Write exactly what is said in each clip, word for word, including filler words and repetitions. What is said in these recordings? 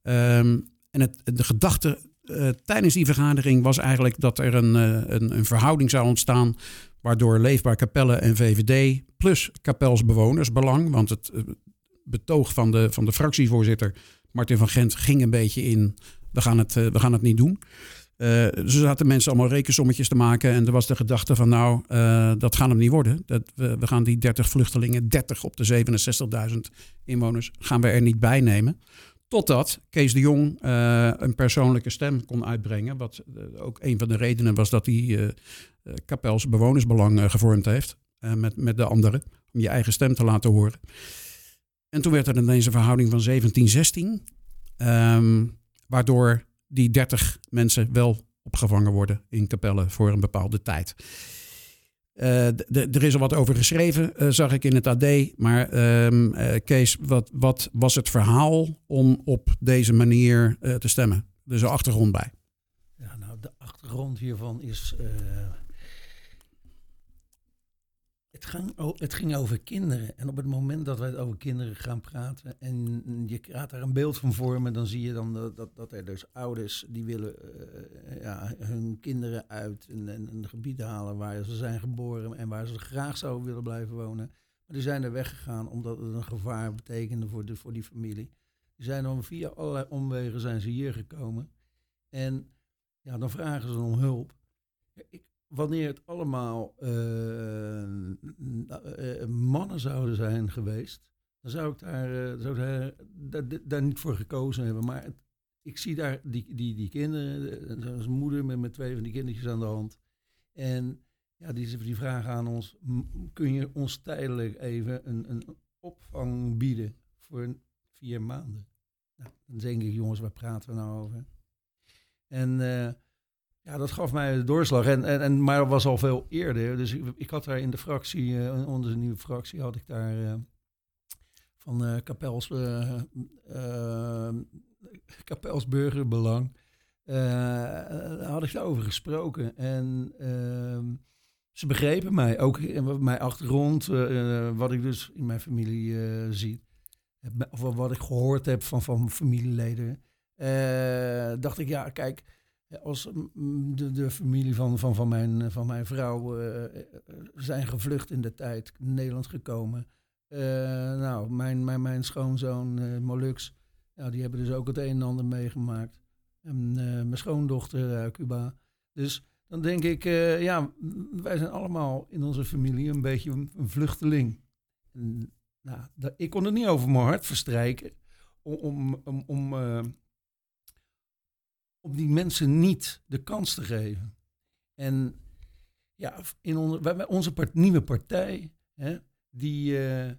Um, en het, de gedachte uh, tijdens die vergadering was eigenlijk dat er een, uh, een, een verhouding zou ontstaan, waardoor Leefbaar Capelle en V V D plus Kapels bewonersbelang, want het uh, betoog van de, van de fractievoorzitter Martin van Gent ging een beetje in, we gaan het, uh, we gaan het niet doen. Uh, dus er zaten mensen allemaal rekensommetjes te maken. En er was de gedachte van nou, uh, dat gaat hem niet worden. Dat we, we gaan die dertig vluchtelingen, dertig op de zevenenzestigduizend inwoners, gaan we er niet bij nemen. Totdat Kees de Jong uh, een persoonlijke stem kon uitbrengen. Wat uh, ook een van de redenen was dat hij uh, uh, Kapels bewonersbelang uh, gevormd heeft. Uh, met, met de anderen. Om je eigen stem te laten horen. En toen werd er ineens een verhouding van zeventien zestien. Um, waardoor die dertig mensen wel opgevangen worden in Capelle voor een bepaalde tijd. Uh, d- d- er is al wat over geschreven, uh, zag ik in het A D. Maar um, uh, Kees, wat, wat was het verhaal om op deze manier uh, te stemmen? Er is een achtergrond bij. Ja, nou, de achtergrond hiervan is... Uh, het, ging, het ging over kinderen. En op het moment dat wij over kinderen gaan praten en je gaat daar een beeld van vormen, dan zie je dan dat, dat, dat er dus ouders die willen uh, ja, hun kinderen uit een, een, een gebied halen waar ze zijn geboren en waar ze graag zouden willen blijven wonen. Maar die zijn er weggegaan omdat het een gevaar betekende voor, de, voor die familie. Die zijn dan via allerlei omwegen zijn ze hier gekomen. En ja, dan vragen ze om hulp. Ik, Wanneer het allemaal uh, uh, mannen zouden zijn geweest, dan zou ik daar, uh, zou daar, daar, daar niet voor gekozen hebben. Maar het, ik zie daar die, die, die kinderen, zoals een moeder met, met twee van die kindertjes aan de hand. En ja, die, die vragen aan ons, kun je ons tijdelijk even een, een opvang bieden voor vier maanden? Nou, dan denk ik, jongens, waar praten we nou over? En... Uh, Ja, dat gaf mij de doorslag. En, en, en, maar dat was al veel eerder. Dus ik, ik had daar in de fractie, uh, onder de nieuwe fractie, had ik daar uh, van uh, Kapels, uh, uh, Kapels Burgerbelang, uh, uh, had ik daarover gesproken. En uh, ze begrepen mij, ook in mijn achtergrond, uh, wat ik dus in mijn familie uh, zie. Of wat ik gehoord heb van, van familieleden. Uh, dacht ik, ja, kijk... Als de, de familie van, van, van, mijn, van mijn vrouw uh, zijn gevlucht in de tijd, in Nederland gekomen. Uh, nou, mijn, mijn, mijn schoonzoon uh, Molux, ja, die hebben dus ook het een en ander meegemaakt. En uh, mijn schoondochter uh, Cuba. Dus dan denk ik, uh, ja, wij zijn allemaal in onze familie een beetje een, een vluchteling. En, nou, dat, ik kon het niet over mijn hart verstrijken om... om, om, om uh, om die mensen niet de kans te geven. En ja, in onze, onze part, nieuwe partij, hè, die, uh,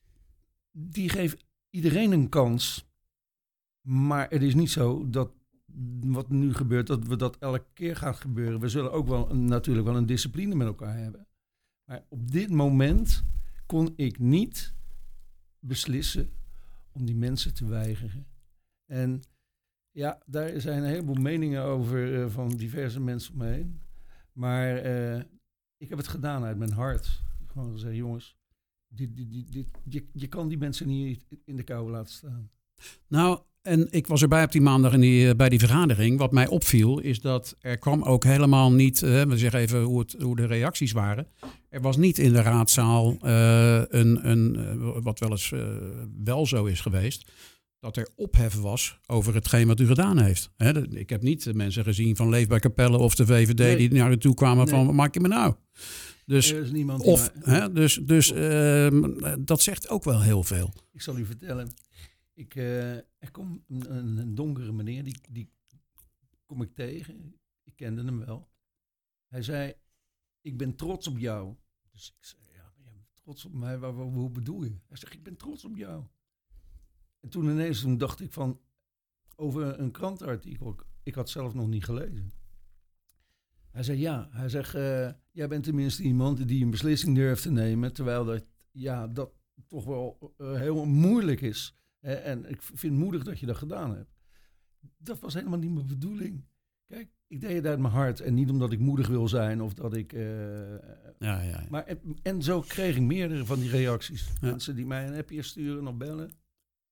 die geeft iedereen een kans. Maar het is niet zo dat wat nu gebeurt, dat we dat elke keer gaat gebeuren. We zullen ook wel een, natuurlijk wel een discipline met elkaar hebben. Maar op dit moment kon ik niet beslissen om die mensen te weigeren. En ja, daar zijn een heleboel meningen over uh, van diverse mensen om me heen. Maar uh, ik heb het gedaan uit mijn hart. Gewoon gezegd, jongens, dit, dit, dit, dit, je, je kan die mensen niet in de kou laten staan. Nou, en ik was erbij op die maandag in die, bij die vergadering. Wat mij opviel is dat er kwam ook helemaal niet, uh, we zeggen even hoe, het, hoe de reacties waren. Er was niet in de raadzaal uh, een, een uh, wat wel eens uh, wel zo is geweest, dat er ophef was over hetgeen wat u gedaan heeft. He, ik heb niet de mensen gezien van Leefbaar Capelle of de V V D nee. die naar u toe kwamen nee. van, wat maak je me nou? Dus, er is niemand of, die maar, he, dus, dus uh, dat zegt ook wel heel veel. Ik zal u vertellen. Ik, uh, er komt een, een, een donkere meneer, die, die kom ik tegen. Ik kende hem wel. Hij zei, ik ben trots op jou. Dus ik zei, ja, je bent trots op mij, waar, waar, hoe bedoel je? Hij zegt, ik ben trots op jou. En toen ineens toen dacht ik van, over een krantenartikel, ik had zelf nog niet gelezen. Hij zei ja, hij zegt, uh, jij bent tenminste iemand die een beslissing durft te nemen, terwijl dat, ja, dat toch wel uh, heel moeilijk is. Hè? En ik vind het moedig dat je dat gedaan hebt. Dat was helemaal niet mijn bedoeling. Kijk, ik deed het uit mijn hart en niet omdat ik moedig wil zijn of dat ik... Uh, ja, ja, ja. Maar, en, en zo kreeg ik meerdere van die reacties. Ja. Mensen die mij een appje sturen of bellen. Ja,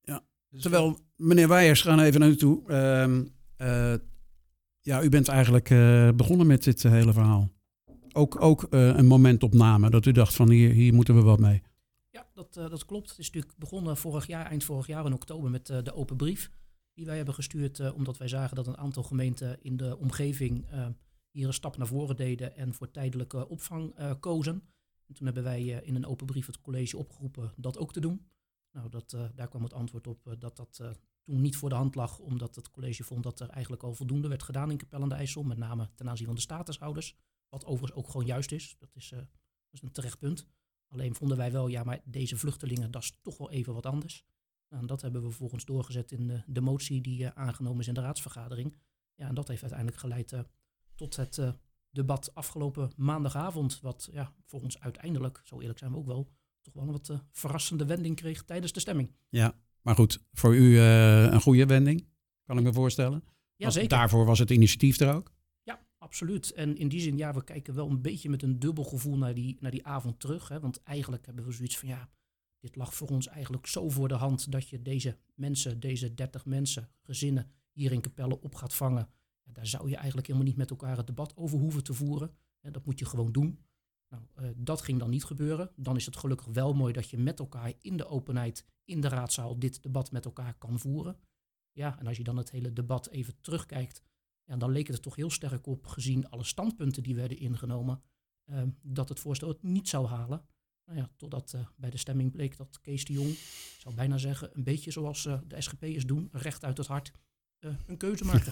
Dus Terwijl, meneer Weijers, gaan even naar u toe. Uh, uh, ja, u bent eigenlijk uh, begonnen met dit uh, hele verhaal. Ook, ook uh, een momentopname dat u dacht van hier, hier moeten we wat mee. Ja, dat, uh, dat klopt. Het is natuurlijk begonnen vorig jaar, eind vorig jaar in oktober met uh, de open brief die wij hebben gestuurd. Uh, omdat wij zagen dat een aantal gemeenten in de omgeving uh, hier een stap naar voren deden en voor tijdelijke opvang uh, kozen. En toen hebben wij uh, in een open brief het college opgeroepen dat ook te doen. Nou, dat, uh, daar kwam het antwoord op uh, dat dat uh, toen niet voor de hand lag, omdat het college vond dat er eigenlijk al voldoende werd gedaan in Capelle aan de IJssel, met name ten aanzien van de statushouders. Wat overigens ook gewoon juist is. Dat is, uh, dat is een terecht punt. Alleen vonden wij wel, ja, maar deze vluchtelingen, dat is toch wel even wat anders. Nou, en dat hebben we vervolgens doorgezet in de, de motie die uh, aangenomen is in de raadsvergadering. Ja, en dat heeft uiteindelijk geleid uh, tot het uh, debat afgelopen maandagavond. Wat ja, voor ons uiteindelijk, zo eerlijk zijn we ook wel, toch wel een wat uh, verrassende wending kreeg tijdens de stemming. Ja, maar goed, voor u uh, een goede wending, kan ik me voorstellen. Ja, zeker. Daarvoor was het initiatief er ook. Ja, absoluut. En in die zin, ja, we kijken wel een beetje met een dubbel gevoel naar die, naar die avond terug. Hè? Want eigenlijk hebben we zoiets van, ja, dit lag voor ons eigenlijk zo voor de hand dat je deze mensen, deze dertig mensen, gezinnen hier in Capelle op gaat vangen. Ja, daar zou je eigenlijk helemaal niet met elkaar het debat over hoeven te voeren. Hè? Dat moet je gewoon doen. Nou, uh, dat ging dan niet gebeuren. Dan is het gelukkig wel mooi dat je met elkaar in de openheid, in de raadzaal, dit debat met elkaar kan voeren. Ja, en als je dan het hele debat even terugkijkt, ja, dan leek het er toch heel sterk op, gezien alle standpunten die werden ingenomen, uh, dat het voorstel het niet zou halen. Nou ja, totdat uh, bij de stemming bleek dat Kees de Jong, ik zou bijna zeggen, een beetje zoals uh, de S G P'ers doen, recht uit het hart, uh, een keuze maakte.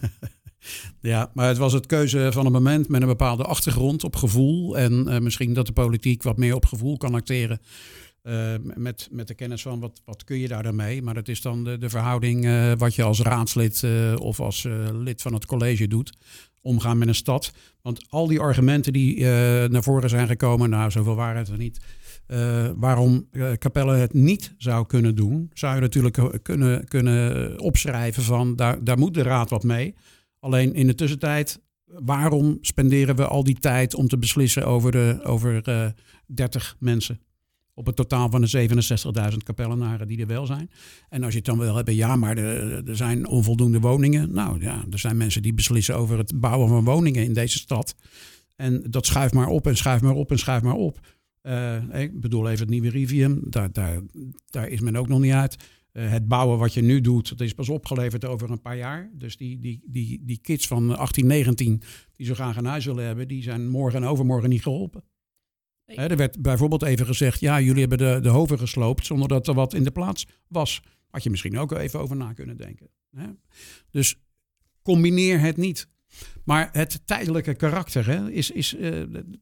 Ja, maar het was het keuze van een moment met een bepaalde achtergrond op gevoel. En uh, misschien dat de politiek wat meer op gevoel kan acteren. Uh, met, met de kennis van wat, wat kun je daar dan mee. Maar dat is dan de, de verhouding uh, wat je als raadslid uh, of als uh, lid van het college doet. Omgaan met een stad. Want al die argumenten die uh, naar voren zijn gekomen, nou zoveel waarheid er niet. Uh, waarom uh, Capelle het niet zou kunnen doen, zou je natuurlijk kunnen, kunnen opschrijven van daar, daar moet de raad wat mee. Alleen in de tussentijd, waarom spenderen we al die tijd om te beslissen over, de, over uh, dertig mensen? Op het totaal van de zevenenzestigduizend Capellenaren die er wel zijn. En als je het dan wil hebben, ja, maar er, er zijn onvoldoende woningen. Nou ja, er zijn mensen die beslissen over het bouwen van woningen in deze stad. En dat schuift maar op en schuift maar op en schuift maar op. Uh, ik bedoel even het nieuwe Rivium, daar, daar, daar is men ook nog niet uit. Uh, het bouwen wat je nu doet, dat is pas opgeleverd over een paar jaar. Dus die, die, die, die kids van achttien, negentien die zo graag een huis willen hebben, die zijn morgen en overmorgen niet geholpen. Nee. He, er werd bijvoorbeeld even gezegd, ja, jullie hebben de, de hoven gesloopt zonder dat er wat in de plaats was. Had je misschien ook even over na kunnen denken. He? Dus combineer het niet. Maar het tijdelijke karakter hè, is... is uh,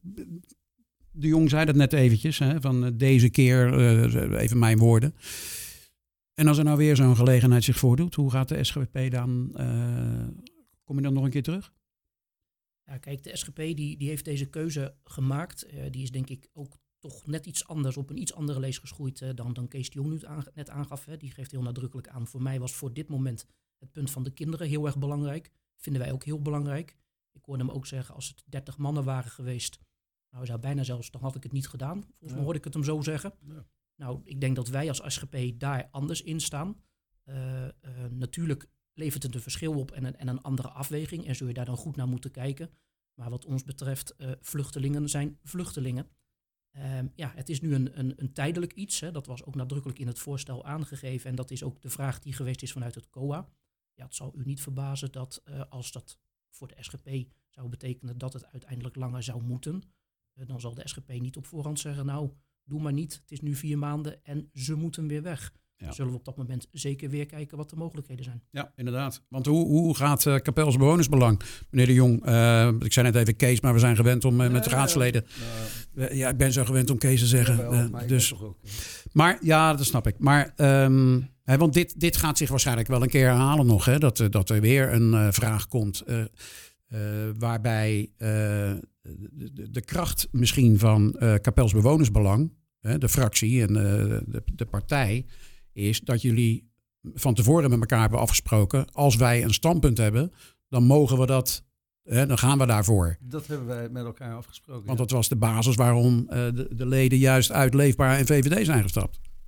de Jong zei dat net eventjes, hè, van uh, deze keer, uh, even mijn woorden. En als er nou weer zo'n gelegenheid zich voordoet, hoe gaat de S G P dan, uh, kom je dan nog een keer terug? Ja, kijk, de S G P die, die heeft deze keuze gemaakt. Uh, die is denk ik ook toch net iets anders, op een iets andere lees geschoeid uh, dan, dan Kees de Jong nu aange- net aangaf. Hè. Die geeft heel nadrukkelijk aan. Voor mij was voor dit moment het punt van de kinderen heel erg belangrijk. Vinden wij ook heel belangrijk. Ik hoorde hem ook zeggen, als het dertig mannen waren geweest, nou, zou bijna zelfs, dan had ik het niet gedaan. Volgens mij ja. hoorde ik het hem zo zeggen. Ja. Nou, ik denk dat wij als S G P daar anders in staan. Uh, uh, natuurlijk levert het een verschil op en een, en een andere afweging. En zul je daar dan goed naar moeten kijken. Maar wat ons betreft, uh, vluchtelingen zijn vluchtelingen. Uh, ja, het is nu een, een, een tijdelijk iets. Hè. Dat was ook nadrukkelijk in het voorstel aangegeven. En dat is ook de vraag die geweest is vanuit het C O A. Ja, het zal u niet verbazen dat uh, als dat voor de S G P zou betekenen dat het uiteindelijk langer zou moeten, uh, dan zal de S G P niet op voorhand zeggen, nou, doe maar niet. Het is nu vier maanden en ze moeten weer weg. Ja. Dan zullen we op dat moment zeker weer kijken wat de mogelijkheden zijn. Ja, inderdaad. Want hoe, hoe gaat uh, Capelles bewonersbelang, meneer de Jong? Uh, ik zei net even Kees, maar we zijn gewend om uh, met nee, raadsleden. Ja, uh, ja, ik ben zo gewend om Kees te zeggen. Ja, wel, maar, uh, dus. Ook, maar ja, dat snap ik. Maar um, hè, want dit, dit gaat zich waarschijnlijk wel een keer herhalen nog. Hè, dat, dat er weer een uh, vraag komt uh, uh, waarbij uh, de, de, de kracht misschien van uh, Capelles bewonersbelang, hè, de fractie en uh, de, de partij, is dat jullie van tevoren met elkaar hebben afgesproken, als wij een standpunt hebben, dan mogen we dat, hè, dan gaan we daarvoor. Dat hebben wij met elkaar afgesproken. Want ja. dat was de basis waarom uh, de, de leden juist uit Leefbaar en V V D zijn gestapt.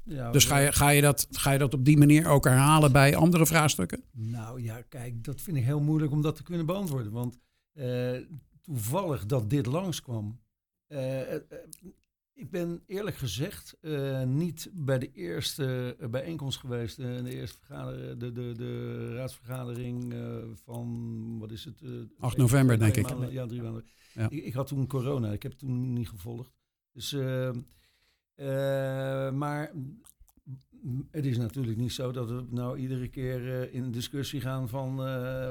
Ja, Dus ga je, ga, je dat, ga je dat op die manier ook herhalen bij andere vraagstukken? Nou ja, kijk, dat vind ik heel moeilijk om dat te kunnen beantwoorden. Want uh, toevallig dat dit langskwam. Uh, uh, ik ben eerlijk gezegd uh, niet bij de eerste uh, bijeenkomst geweest. Uh, de eerste vergadering, de, de, de raadsvergadering uh, van, wat is het? Uh, acht november, denk ik. Maanden, ja, drie maanden. Ja. Ik, ik had toen corona, ik heb het toen niet gevolgd. Dus, uh, uh, maar het is natuurlijk niet zo dat we nou iedere keer uh, in discussie gaan van, uh,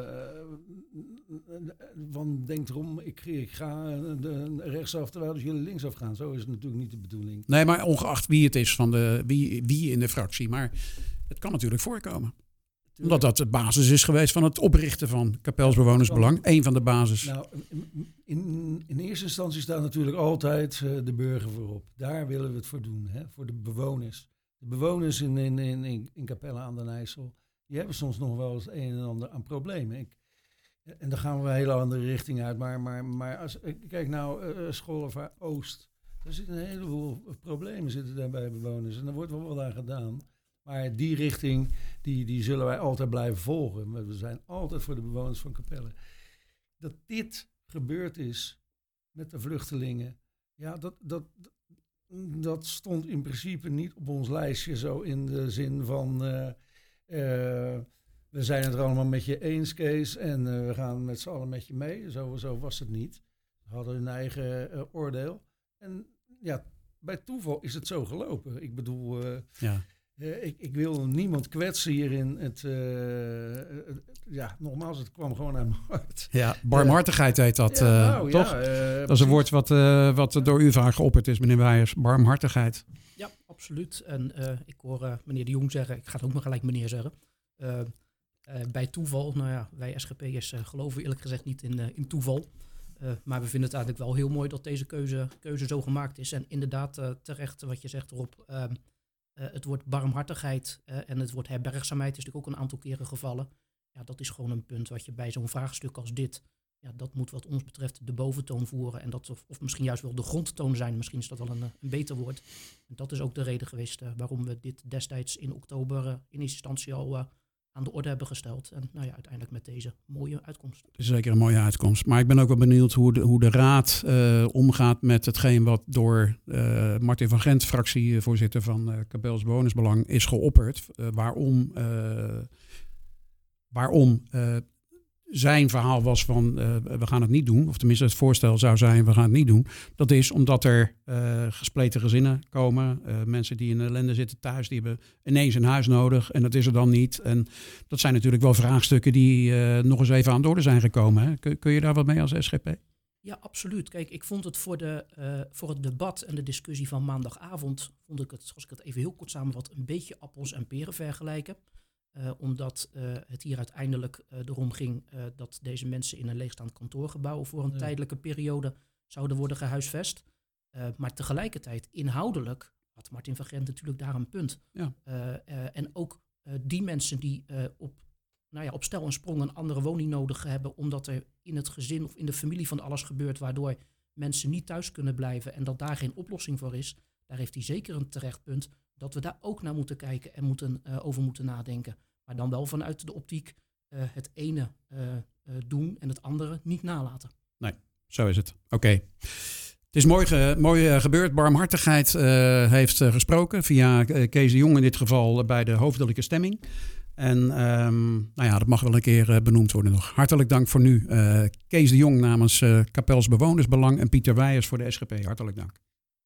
van denk erom, ik, ik ga de, rechtsaf terwijl dus jullie linksaf gaan. Zo is het natuurlijk niet de bedoeling. Nee, maar ongeacht wie het is, van de, wie, wie in de fractie. Maar het kan natuurlijk voorkomen. Omdat dat de basis is geweest van het oprichten van Kapelsbewonersbelang. Eén van de basis. Nou, in, in eerste instantie staat natuurlijk altijd uh, de burger voorop. Daar willen we het voor doen, hè? Voor de bewoners. De bewoners in, in, in, in Capelle aan den IJssel, die hebben soms nog wel eens een en ander aan problemen. Ik, en dan gaan we een hele andere richting uit. Maar, maar, maar als, kijk nou, uh, Schollevaar Oost. Er zitten een heleboel problemen zitten daar bij bewoners. En daar wordt wel wat aan gedaan. Maar die richting, die, die zullen wij altijd blijven volgen. We zijn altijd voor de bewoners van Capelle. Dat dit gebeurd is met de vluchtelingen, ja, dat, dat, dat stond in principe niet op ons lijstje zo in de zin van, uh, uh, we zijn het er allemaal met je eens, Kees, en uh, we gaan met z'n allen met je mee. Zo, zo was het niet. Ze hadden hun eigen uh, oordeel. En ja, bij toeval is het zo gelopen. Ik bedoel, uh, ja. Uh, ik, ik wil niemand kwetsen hierin. Het, uh, uh, ja, nogmaals, het kwam gewoon uit mijn hart. Ja, barmhartigheid heet dat, ja, uh, nou, toch? Ja, uh, dat is een woord wat, uh, wat door u vaak geopperd is, meneer Wijers. Barmhartigheid. Ja, absoluut. En uh, ik hoor uh, meneer De Jong zeggen, ik ga het ook maar gelijk meneer zeggen. Uh, uh, bij toeval, nou ja, wij S G P'ers uh, geloven eerlijk gezegd niet in, uh, in toeval. Uh, maar we vinden het eigenlijk wel heel mooi dat deze keuze, keuze zo gemaakt is. En inderdaad, uh, terecht wat je zegt erop... Uh, Uh, het woord barmhartigheid uh, en het woord herbergzaamheid is natuurlijk ook een aantal keren gevallen. Ja, dat is gewoon een punt wat je bij zo'n vraagstuk als dit, ja, dat moet wat ons betreft de boventoon voeren. En dat of, of misschien juist wel de grondtoon zijn. Misschien is dat wel een, een beter woord. En dat is ook de reden geweest uh, waarom we dit destijds in oktober uh, in eerste instantie al uh, aan de orde hebben gesteld. En nou ja, uiteindelijk met deze mooie uitkomst. Het is zeker een mooie uitkomst. Maar ik ben ook wel benieuwd hoe de, hoe de raad uh, omgaat met hetgeen wat door uh, Martin van Gent, fractievoorzitter van uh, Kapels Bewonersbelang, is geopperd. Uh, waarom uh, waarom uh, zijn verhaal was van uh, we gaan het niet doen. Of tenminste het voorstel zou zijn we gaan het niet doen. Dat is omdat er uh, gespleten gezinnen komen. Uh, mensen die in ellende zitten thuis. Die hebben ineens een huis nodig. En dat is er dan niet. En dat zijn natuurlijk wel vraagstukken die uh, nog eens even aan de orde zijn gekomen. Hè? Kun, kun je daar wat mee als S G P? Ja, absoluut. Kijk, ik vond het voor, de, uh, voor het debat en de discussie van maandagavond, vond ik het, zoals ik het even heel kort samenvat, een beetje appels en peren vergelijken. Uh, omdat uh, het hier uiteindelijk uh, erom ging uh, dat deze mensen in een leegstaand kantoorgebouw voor een ja. tijdelijke periode zouden worden gehuisvest. Uh, maar tegelijkertijd inhoudelijk had Martin van Gent natuurlijk daar een punt. Ja. Uh, uh, en ook uh, die mensen die uh, op, nou ja, op stel en sprong een andere woning nodig hebben, omdat er in het gezin of in de familie van alles gebeurt, waardoor mensen niet thuis kunnen blijven en dat daar geen oplossing voor is, daar heeft hij zeker een terecht punt dat we daar ook naar moeten kijken en moeten, uh, over moeten nadenken. Maar dan wel vanuit de optiek uh, het ene uh, uh, doen en het andere niet nalaten. Nee, zo is het. Oké. Okay. Het is mooi, ge, mooi uh, gebeurd. Barmhartigheid uh, heeft uh, gesproken via uh, Kees de Jong in dit geval uh, bij de hoofdelijke stemming. En um, nou ja, dat mag wel een keer uh, benoemd worden nog. Hartelijk dank voor nu. Uh, Kees de Jong namens uh, Kapels Bewonersbelang en Pieter Wijers voor de S G P. Hartelijk dank.